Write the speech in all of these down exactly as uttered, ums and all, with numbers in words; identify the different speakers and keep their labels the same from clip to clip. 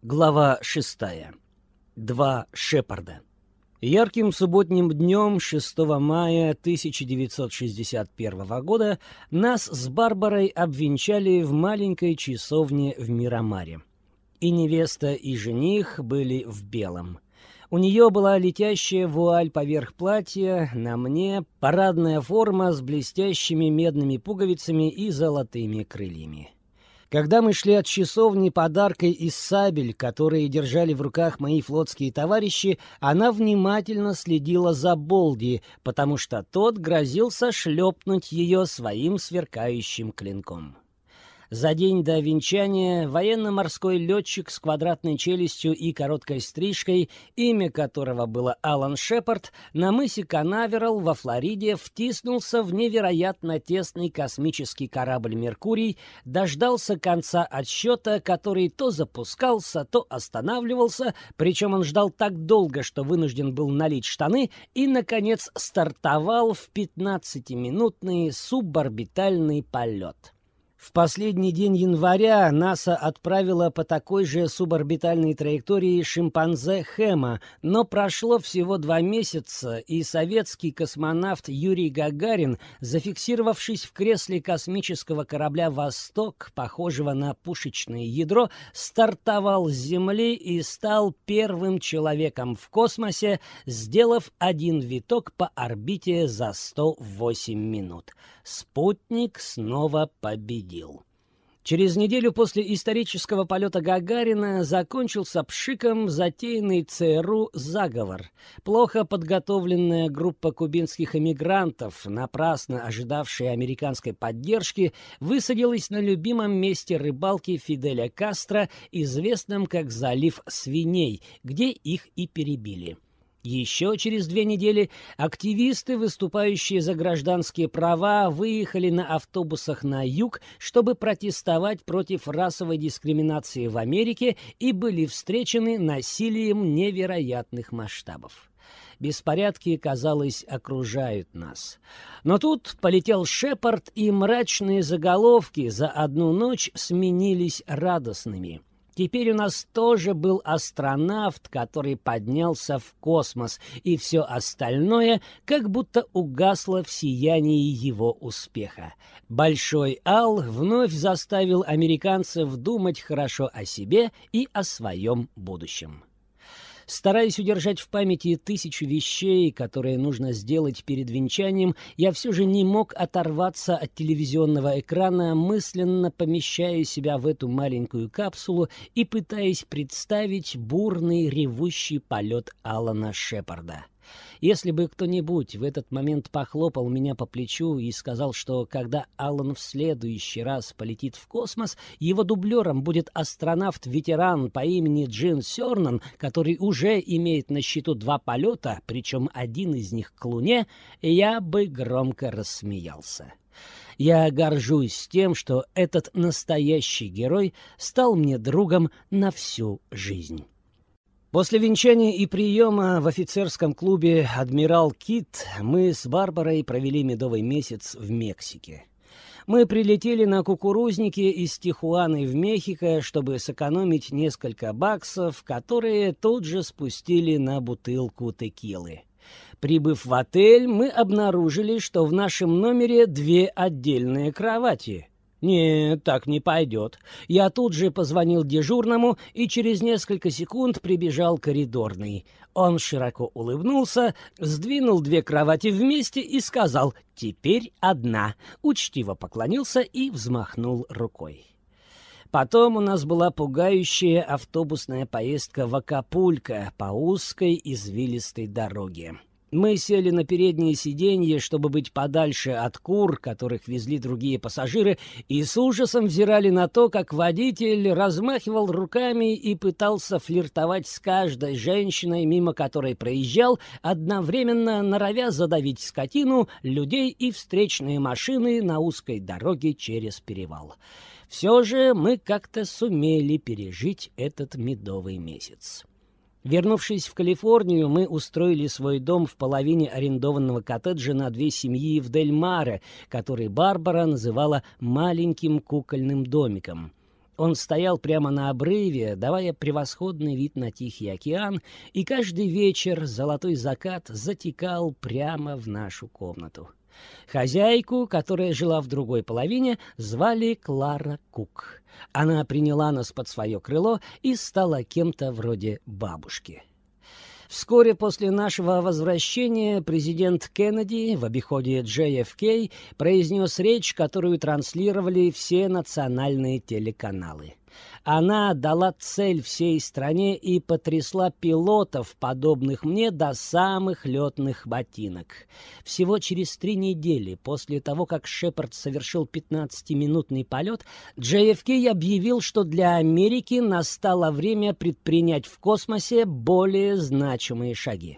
Speaker 1: Глава шестая. Два Шепарда. Ярким субботним днем шестого мая тысяча девятьсот шестьдесят первого года нас с Барбарой обвенчали в маленькой часовне в Мирамаре. И невеста, и жених были в белом. У нее была летящая вуаль поверх платья, на мне парадная форма с блестящими медными пуговицами и золотыми крыльями. Когда мы шли от часовни подаркой из сабель, которые держали в руках мои флотские товарищи, она внимательно следила за Болди, потому что тот грозился шлепнуть ее своим сверкающим клинком. За день до венчания военно-морской летчик с квадратной челюстью и короткой стрижкой, имя которого было Алан Шепард, на мысе Канаверал во Флориде втиснулся в невероятно тесный космический корабль «Меркурий», дождался конца отсчета, который то запускался, то останавливался, причем он ждал так долго, что вынужден был налить штаны, и, наконец, стартовал в пятнадцатиминутный суборбитальный полет. В последний день января НАСА отправила по такой же суборбитальной траектории шимпанзе Хэма, но прошло всего два месяца, и советский космонавт Юрий Гагарин, зафиксировавшись в кресле космического корабля «Восток», похожего на пушечное ядро, стартовал с Земли и стал первым человеком в космосе, сделав один виток по орбите за сто восемь минут. Спутник снова победил. Через неделю после исторического полета Гагарина закончился пшиком затеянный ЦРУ заговор. Плохо подготовленная группа кубинских эмигрантов, напрасно ожидавшая американской поддержки, высадилась на любимом месте рыбалки Фиделя Кастро, известном как залив Свиней, где их и перебили. Еще через две недели активисты, выступающие за гражданские права, выехали на автобусах на юг, чтобы протестовать против расовой дискриминации в Америке, и были встречены насилием невероятных масштабов. Беспорядки, казалось, окружают нас. Но тут полетел Шепард, и мрачные заголовки за одну ночь сменились радостными. Теперь у нас тоже был астронавт, который поднялся в космос, и все остальное как будто угасло в сиянии его успеха. Большой Ал вновь заставил американцев думать хорошо о себе и о своем будущем. Стараясь удержать в памяти тысячу вещей, которые нужно сделать перед венчанием, я все же не мог оторваться от телевизионного экрана, мысленно помещая себя в эту маленькую капсулу и пытаясь представить бурный ревущий полет Алана Шепарда. Если бы кто-нибудь в этот момент похлопал меня по плечу и сказал, что когда Алан в следующий раз полетит в космос, его дублером будет астронавт-ветеран по имени Джин Сёрнан, который уже имеет на счету два полета, причем один из них к Луне, я бы громко рассмеялся. Я горжусь тем, что этот настоящий герой стал мне другом на всю жизнь. После венчания и приема в офицерском клубе «Адмирал Кит» мы с Барбарой провели медовый месяц в Мексике. Мы прилетели на кукурузнике из Тихуаны в Мехико, чтобы сэкономить несколько баксов, которые тут же спустили на бутылку текилы. Прибыв в отель, мы обнаружили, что в нашем номере две отдельные кровати. Нет, так не пойдет. Я тут же позвонил дежурному, и через несколько секунд прибежал коридорный. Он широко улыбнулся, сдвинул две кровати вместе и сказал: «Теперь одна». Учтиво поклонился и взмахнул рукой. Потом у нас была пугающая автобусная поездка в Акапулько по узкой извилистой дороге. Мы сели на переднее сиденье, чтобы быть подальше от кур, которых везли другие пассажиры, и с ужасом взирали на то, как водитель размахивал руками и пытался флиртовать с каждой женщиной, мимо которой проезжал, одновременно норовя задавить скотину, людей и встречные машины на узкой дороге через перевал. Все же мы как-то сумели пережить этот медовый месяц. Вернувшись в Калифорнию, мы устроили свой дом в половине арендованного коттеджа на две семьи в Дель-Маре, который Барбара называла «маленьким кукольным домиком». Он стоял прямо на обрыве, давая превосходный вид на Тихий океан, и каждый вечер золотой закат затекал прямо в нашу комнату. Хозяйку, которая жила в другой половине, звали Клара Кук. Она приняла нас под свое крыло и стала кем-то вроде бабушки. Вскоре после нашего возвращения президент Кеннеди в обиходе джей эф кей произнес речь, которую транслировали все национальные телеканалы. Она дала цель всей стране и потрясла пилотов, подобных мне, до самых летных ботинок. Всего через три недели после того, как Шепард совершил пятнадцатиминутный полет, джей эф кей объявил, что для Америки настало время предпринять в космосе более значимые шаги.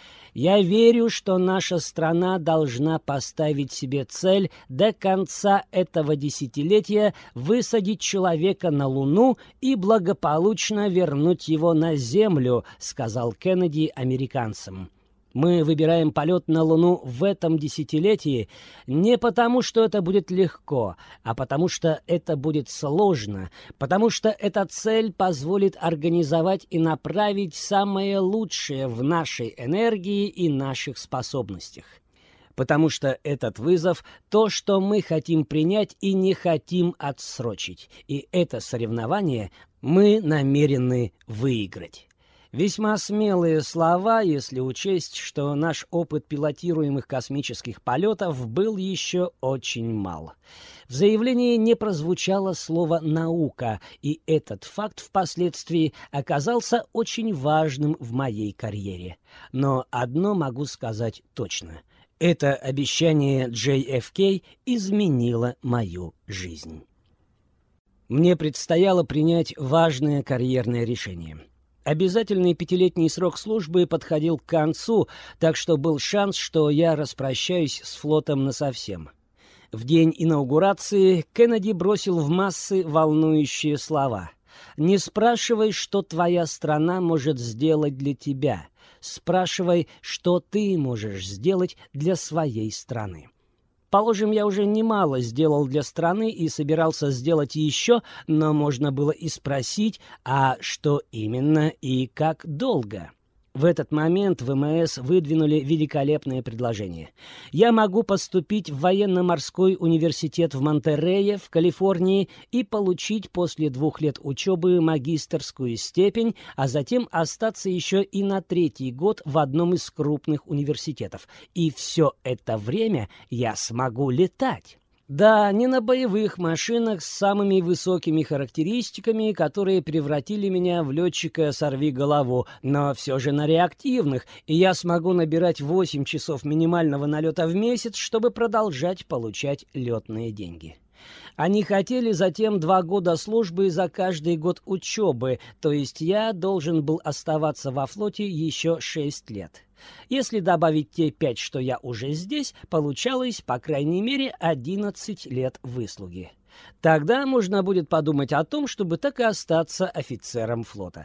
Speaker 1: Я верю, что наша страна должна поставить себе цель до конца этого десятилетия высадить человека на Луну и благополучно вернуть его на Землю, сказал Кеннеди американцам. Мы выбираем полет на Луну в этом десятилетии не потому, что это будет легко, а потому что это будет сложно, потому что эта цель позволит организовать и направить самое лучшее в нашей энергии и наших способностях. Потому что этот вызов – то, что мы хотим принять и не хотим отсрочить, и это соревнование мы намерены выиграть. Весьма смелые слова, если учесть, что наш опыт пилотируемых космических полетов был еще очень мал. В заявлении не прозвучало слово «наука», и этот факт впоследствии оказался очень важным в моей карьере. Но одно могу сказать точно. Это обещание джей эф кей изменило мою жизнь. Мне предстояло принять важное карьерное решение. Обязательный пятилетний срок службы подходил к концу, так что был шанс, что я распрощаюсь с флотом насовсем. В день инаугурации Кеннеди бросил в массы волнующие слова. «Не спрашивай, что твоя страна может сделать для тебя. Спрашивай, что ты можешь сделать для своей страны». Положим, я уже немало сделал для страны и собирался сделать еще, но можно было и спросить, а что именно и как долго? В этот момент ВМС выдвинули великолепное предложение. Я могу поступить в военно-морской университет в Монтерее, в Калифорнии, и получить после двух лет учебы магистерскую степень, а затем остаться еще и на третий год в одном из крупных университетов. И все это время я смогу летать. Да, не на боевых машинах с самыми высокими характеристиками, которые превратили меня в летчика-сорвиголову, но все же на реактивных, и я смогу набирать восемь часов минимального налета в месяц, чтобы продолжать получать летные деньги. Они хотели затем два года службы за каждый год учебы, то есть я должен был оставаться во флоте еще шесть лет. Если добавить те пять, что я уже здесь, получалось, по крайней мере, одиннадцать лет выслуги. Тогда можно будет подумать о том, чтобы так и остаться офицером флота.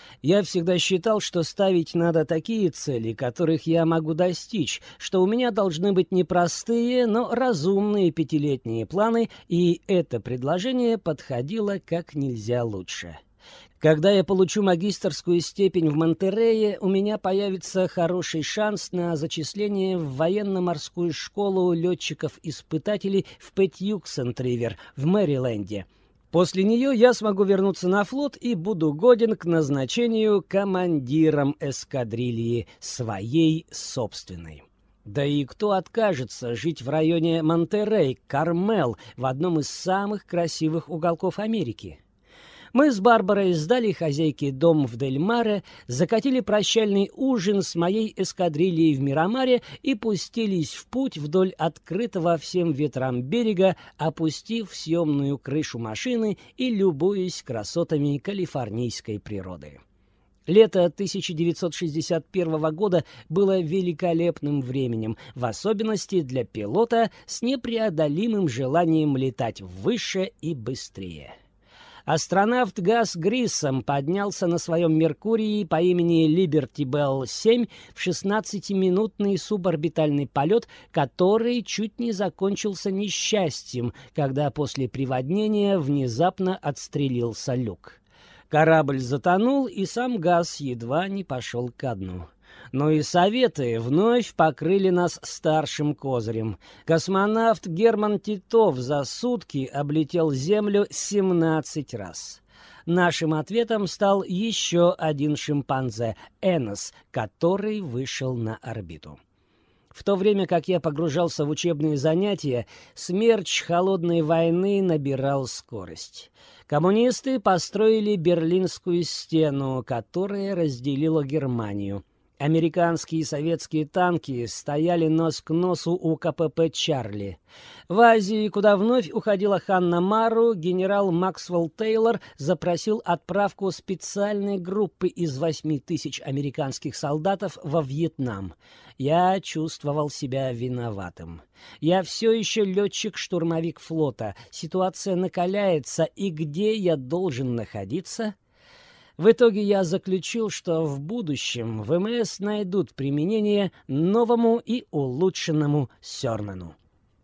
Speaker 1: Я всегда считал, что ставить надо такие цели, которых я могу достичь, что у меня должны быть не простые, но разумные пятилетние планы, и это предложение подходило как нельзя лучше. Когда я получу магистерскую степень в Монтерее, у меня появится хороший шанс на зачисление в военно-морскую школу летчиков-испытателей в Петьюксент-Ривер в Мэриленде. После нее я смогу вернуться на флот и буду годен к назначению командиром эскадрильи своей собственной. Да и кто откажется жить в районе Монтерей, Кармел, в одном из самых красивых уголков Америки? Мы с Барбарой сдали хозяйке дом в Дель-Маре, закатили прощальный ужин с моей эскадрильей в Мирамаре и пустились в путь вдоль открытого всем ветрам берега, опустив съемную крышу машины и любуясь красотами калифорнийской природы. Лето тысяча девятьсот шестьдесят первого года было великолепным временем, в особенности для пилота с непреодолимым желанием летать выше и быстрее. Астронавт Гас Гриссом поднялся на своем Меркурии по имени Liberty Bell семь в шестнадцатиминутный суборбитальный полет, который чуть не закончился несчастьем, когда после приводнения внезапно отстрелился люк. Корабль затонул, и сам Гас едва не пошел ко дну. Но и Советы вновь покрыли нас старшим козырем. Космонавт Герман Титов за сутки облетел Землю семнадцать раз. Нашим ответом стал еще один шимпанзе — Энос, который вышел на орбиту. В то время как я погружался в учебные занятия, смерч холодной войны набирал скорость. Коммунисты построили Берлинскую стену, которая разделила Германию. Американские и советские танки стояли нос к носу у ка пэ пэ «Чарли». В Азии, куда вновь уходила Ханна Мару, генерал Максвелл Тейлор запросил отправку специальной группы из восьми тысяч американских солдатов во Вьетнам. Я чувствовал себя виноватым. Я все еще летчик-штурмовик флота. Ситуация накаляется, и где я должен находиться? В итоге я заключил, что в будущем вэ эм эс найдут применение новому и улучшенному Сёрману.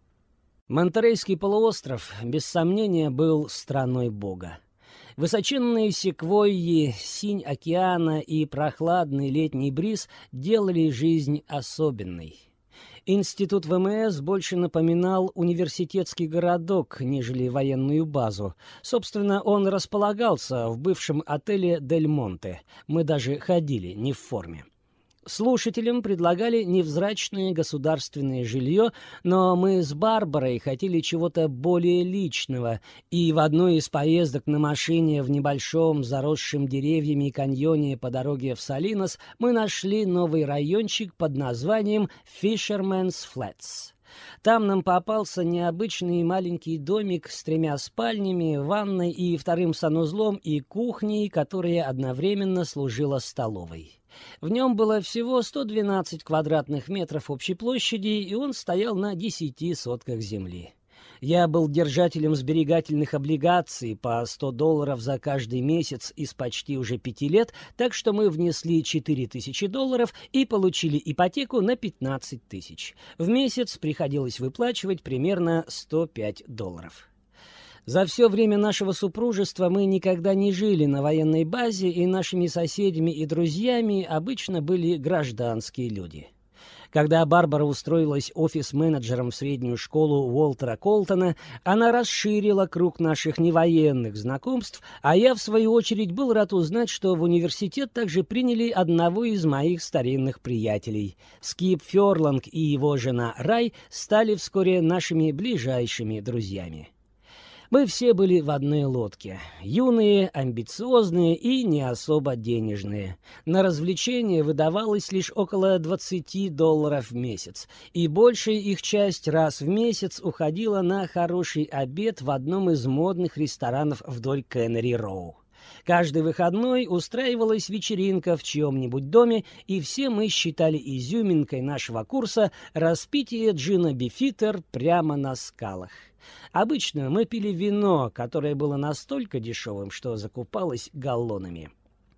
Speaker 1: Монтерейский полуостров, без сомнения, был страной Бога. Высоченные секвойи, синь океана и прохладный летний бриз делали жизнь особенной. Институт вэ эм эс больше напоминал университетский городок, нежели военную базу. Собственно, он располагался в бывшем отеле «Дель Монте». Мы даже ходили не в форме. Слушателям предлагали невзрачное государственное жилье, но мы с Барбарой хотели чего-то более личного, и в одной из поездок на машине в небольшом заросшем деревьями каньоне по дороге в Салинос мы нашли новый райончик под названием Fisherman's Flats. Там нам попался необычный маленький домик с тремя спальнями, ванной и вторым санузлом и кухней, которая одновременно служила столовой. В нем было всего сто двенадцать квадратных метров общей площади, и он стоял на десяти сотках земли. Я был держателем сберегательных облигаций по сто долларов за каждый месяц из почти уже пяти лет, так что мы внесли четыре тысячи долларов и получили ипотеку на пятнадцать тысяч. В месяц приходилось выплачивать примерно сто пять долларов. За все время нашего супружества мы никогда не жили на военной базе, и нашими соседями и друзьями обычно были гражданские люди. Когда Барбара устроилась офис-менеджером в среднюю школу Уолтера Колтона, она расширила круг наших невоенных знакомств, а я, в свою очередь, был рад узнать, что в университет также приняли одного из моих старинных приятелей. Скип Фёрланг и его жена Рай стали вскоре нашими ближайшими друзьями. Мы все были в одной лодке. Юные, амбициозные и не особо денежные. На развлечения выдавалось лишь около двадцати долларов в месяц. И большая их часть раз в месяц уходила на хороший обед в одном из модных ресторанов вдоль Кеннери-Роу. Каждый выходной устраивалась вечеринка в чьем-нибудь доме, и все мы считали изюминкой нашего курса распитие джина Бифитер прямо на скалах. Обычно мы пили вино, которое было настолько дешевым, что закупалось галлонами.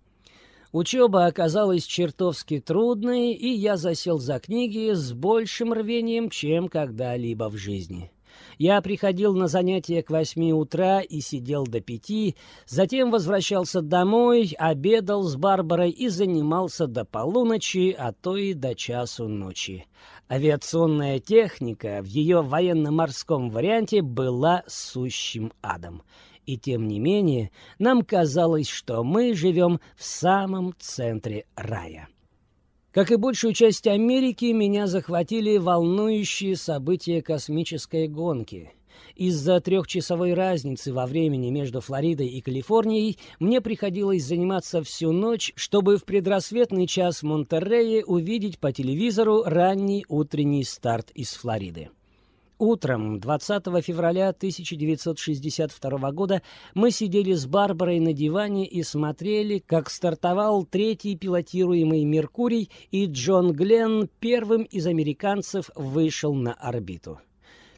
Speaker 1: Учеба оказалась чертовски трудной, и я засел за книги с большим рвением, чем когда-либо в жизни. Я приходил на занятия к восьми утра и сидел до пяти, затем возвращался домой, обедал с Барбарой и занимался до полуночи, а то и до часу ночи. Авиационная техника в ее военно-морском варианте была сущим адом. И тем не менее, нам казалось, что мы живем в самом центре рая. Как и большую часть Америки, меня захватили волнующие события космической гонки. Из-за трехчасовой разницы во времени между Флоридой и Калифорнией мне приходилось заниматься всю ночь, чтобы в предрассветный час в Монтерее увидеть по телевизору ранний утренний старт из Флориды. Утром двадцатого февраля тысяча девятьсот шестьдесят второго года мы сидели с Барбарой на диване и смотрели, как стартовал третий пилотируемый «Меркурий», и Джон Гленн первым из американцев вышел на орбиту.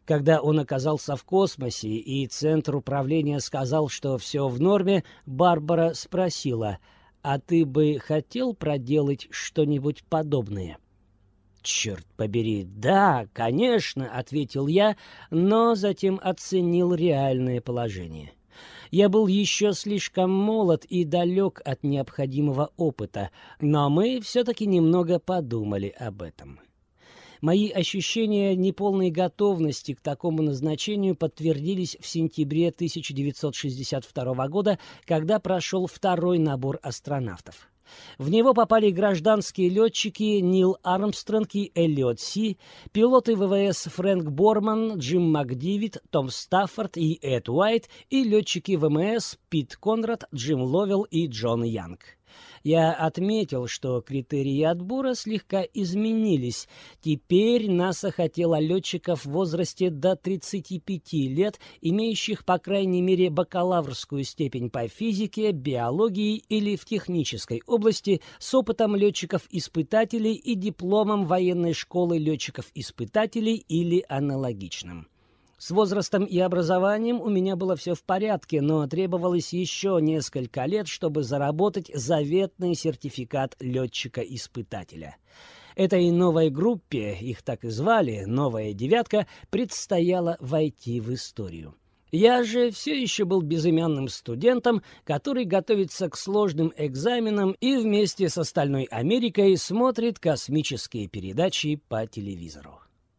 Speaker 1: Когда он оказался в космосе и Центр управления сказал, что все в норме, Барбара спросила: «А ты бы хотел проделать что-нибудь подобное?» «Черт побери, да, конечно», — ответил я, но затем оценил реальное положение. Я был еще слишком молод и далек от необходимого опыта, но мы все-таки немного подумали об этом. Мои ощущения неполной готовности к такому назначению подтвердились в сентябре тысяча девятьсот шестьдесят второго года, когда прошел второй набор астронавтов. В него попали гражданские летчики Нил Армстронг и Эллиот Си, пилоты ВВС Фрэнк Борман, Джим Макдивит, Том Стаффорд и Эд Уайт и летчики ВМС Пит Конрад, Джим Ловелл и Джон Янг. Я отметил, что критерии отбора слегка изменились. Теперь НАСА хотела летчиков в возрасте до тридцати пяти лет, имеющих по крайней мере бакалаврскую степень по физике, биологии или в технической области, с опытом летчиков-испытателей и дипломом военной школы летчиков-испытателей или аналогичным. С возрастом и образованием у меня было все в порядке, но требовалось еще несколько лет, чтобы заработать заветный сертификат летчика-испытателя. Этой новой группе, их так и звали, «Новая девятка», предстояло войти в историю. Я же все еще был безымянным студентом, который готовится к сложным экзаменам и вместе с остальной Америкой смотрит космические передачи по телевизору.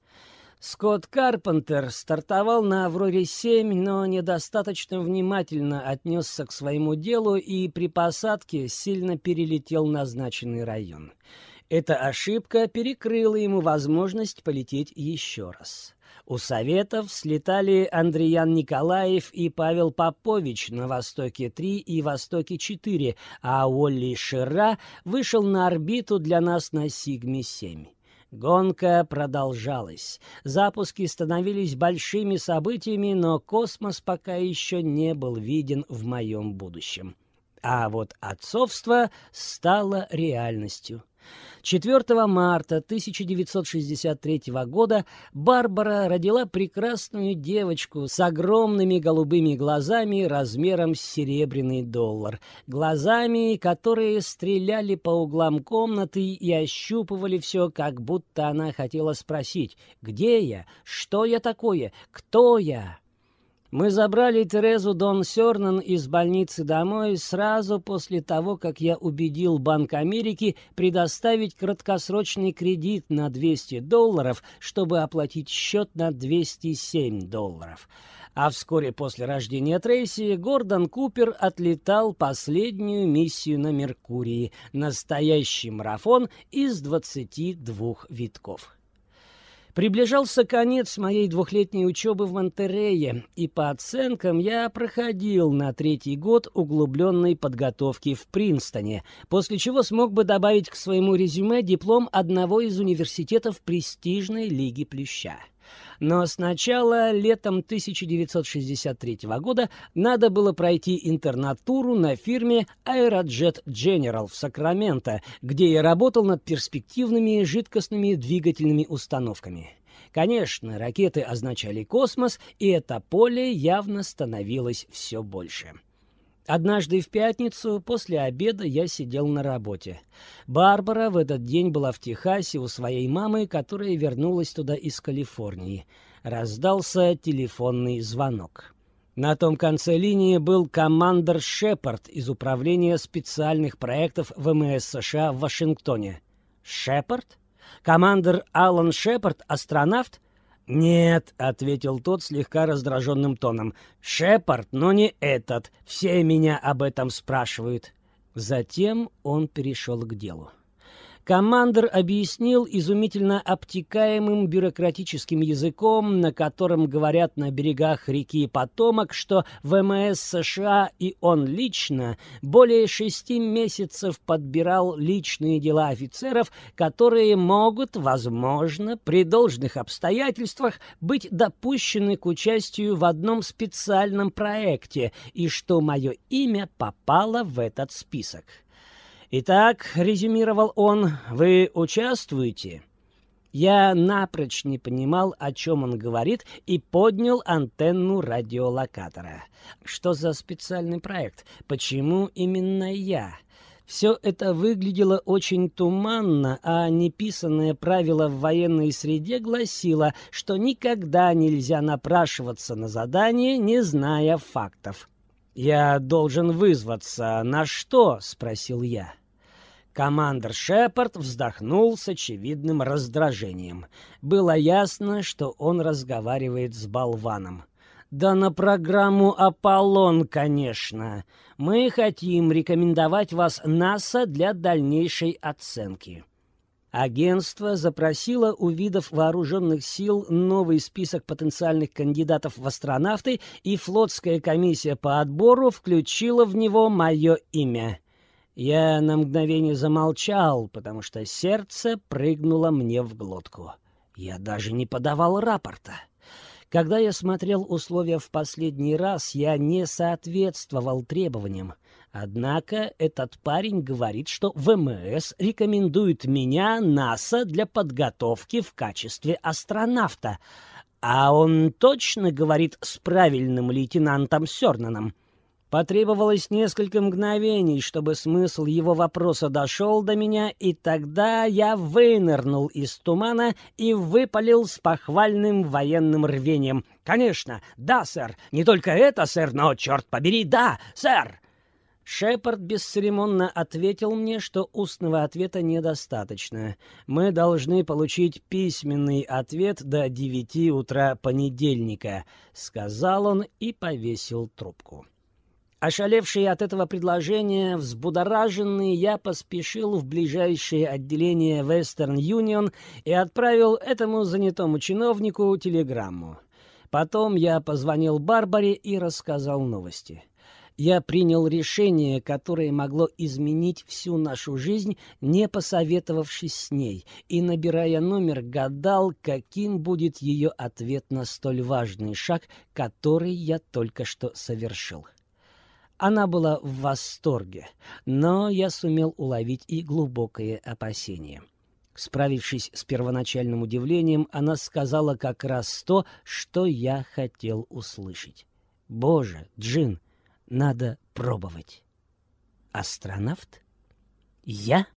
Speaker 1: Скотт Карпентер стартовал на «Авроре семь», но недостаточно внимательно отнесся к своему делу и при посадке сильно перелетел назначенный район. Эта ошибка перекрыла ему возможность полететь еще раз. У Советов слетали Андриян Николаев и Павел Попович на «Востоке-три» и «Востоке-четыре», а Уолли Ширра вышел на орбиту для нас на «Сигме-семь». Гонка продолжалась. Запуски становились большими событиями, но космос пока еще не был виден в моем будущем. А вот отцовство стало реальностью. четвёртого марта тысяча девятьсот шестьдесят третьего года Барбара родила прекрасную девочку с огромными голубыми глазами размером с серебряный доллар. Глазами, которые стреляли по углам комнаты и ощупывали все, как будто она хотела спросить: «Где я? Что я такое? Кто я?» Мы забрали Терезу Дон Сёрнан из больницы домой сразу после того, как я убедил Банк Америки предоставить краткосрочный кредит на двести долларов, чтобы оплатить счет на двести семь долларов. А вскоре после рождения Трейси Гордон Купер отлетал последнюю миссию на Меркурии — настоящий марафон из двадцати двух витков. Приближался конец моей двухлетней учебы в Монтерее, и по оценкам я проходил на третий год углубленной подготовки в Принстоне, после чего смог бы добавить к своему резюме диплом одного из университетов престижной Лиги Плюща. Но сначала, летом тысяча девятьсот шестьдесят третьего года, надо было пройти интернатуру на фирме Aerojet General в Сакраменто, где я работал над перспективными жидкостными двигательными установками. Конечно, ракеты означали космос, и это поле явно становилось все больше. Однажды в пятницу после обеда я сидел на работе. Барбара в этот день была в Техасе у своей мамы, которая вернулась туда из Калифорнии. Раздался телефонный звонок. На том конце линии был командор Шепард из Управления специальных проектов ВМС США в Вашингтоне. «Шепард? Командор Алан Шепард, астронавт?» «Нет», — ответил тот слегка раздраженным тоном. «Шепард, но не этот. Все меня об этом спрашивают». Затем он перешел к делу. Командор объяснил изумительно обтекаемым бюрократическим языком, на котором говорят на берегах реки Потомак, что ВМС США и он лично более шести месяцев подбирал личные дела офицеров, которые могут, возможно, при должных обстоятельствах быть допущены к участию в одном специальном проекте, и что мое имя попало в этот список. «Итак», — резюмировал он, — «вы участвуете?» Я напрочь не понимал, о чем он говорит, и поднял антенну радиолокатора. Что за специальный проект? Почему именно я? Все это выглядело очень туманно, а неписанное правило в военной среде гласило, что никогда нельзя напрашиваться на задание, не зная фактов. «Я должен вызваться. На что?» — спросил я. Командор Шепард вздохнул с очевидным раздражением. Было ясно, что он разговаривает с болваном. «Да на программу «Аполлон», конечно. Мы хотим рекомендовать вас НАСА для дальнейшей оценки». Агентство запросило у видов вооруженных сил новый список потенциальных кандидатов в астронавты, и флотская комиссия по отбору включила в него мое имя. Я на мгновение замолчал, потому что сердце прыгнуло мне в глотку. Я даже не подавал рапорта. Когда я смотрел условия в последний раз, я не соответствовал требованиям. Однако этот парень говорит, что ВМС рекомендует меня НАСА для подготовки в качестве астронавта. А он точно говорит с правильным лейтенантом Сёрнаном. Потребовалось несколько мгновений, чтобы смысл его вопроса дошел до меня, и тогда я вынырнул из тумана и выпалил с похвальным военным рвением. «Конечно, да, сэр. Не только это, сэр, но, черт побери, да, сэр!» Шепард бесцеремонно ответил мне, что устного ответа недостаточно. Мы должны получить письменный ответ до девяти утра понедельника, — сказал он и повесил трубку. Ошалевший от этого предложения, взбудораженный, я поспешил в ближайшее отделение Western Union и отправил этому занятому чиновнику телеграмму. Потом я позвонил Барбаре и рассказал новости. Я принял решение, которое могло изменить всю нашу жизнь, не посоветовавшись с ней, и, набирая номер, гадал, каким будет ее ответ на столь важный шаг, который я только что совершил. Она была в восторге, но я сумел уловить и глубокое опасение. Справившись с первоначальным удивлением, она сказала как раз то, что я хотел услышать. «Боже, Джин, надо пробовать». Астронавт? Я?